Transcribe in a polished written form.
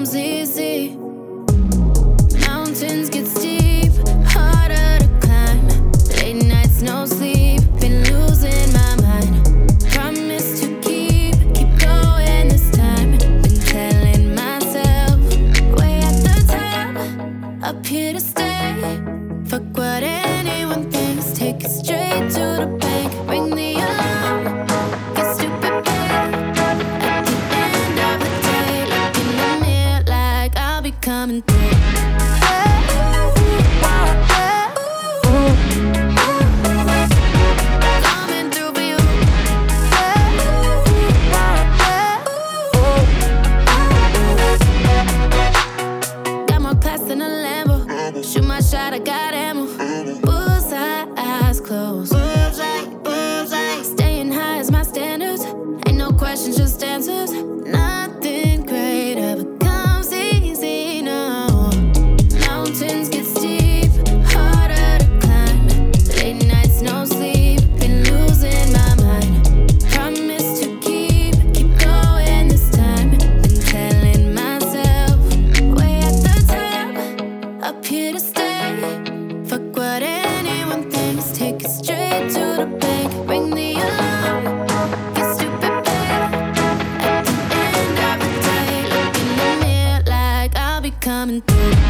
becomes easy. Mountains get steep, harder to climb. Late nights, no sleep, been losing my mind. Promise to keep going this time. Been telling myself, way at the top, up here to stay. Fuck what anyone thinks, take it straight to the bank. Ring the alarm, get stupid paid. At the end of the day, look in the mirror like I'll be coming through. Coming through for you. Got more class than a Lambo. Shoot my shot, I got ammo. Bullseye, eyes closed. Bullseye, bullseye. Staying high is my standards. Ain't no questions, just answers. Nothing great ever comes easy, no. Mountains get steep, harder to climb. Late nights, no sleep, been losing my mind. Promise to keep going this time. Been telling myself, way at the top, up here to stay. Fuck what anyone thinks, take it straight to the bank. Ring the alarm, get stupid paid. At the end of the day, look in the mirror like I'll be coming through.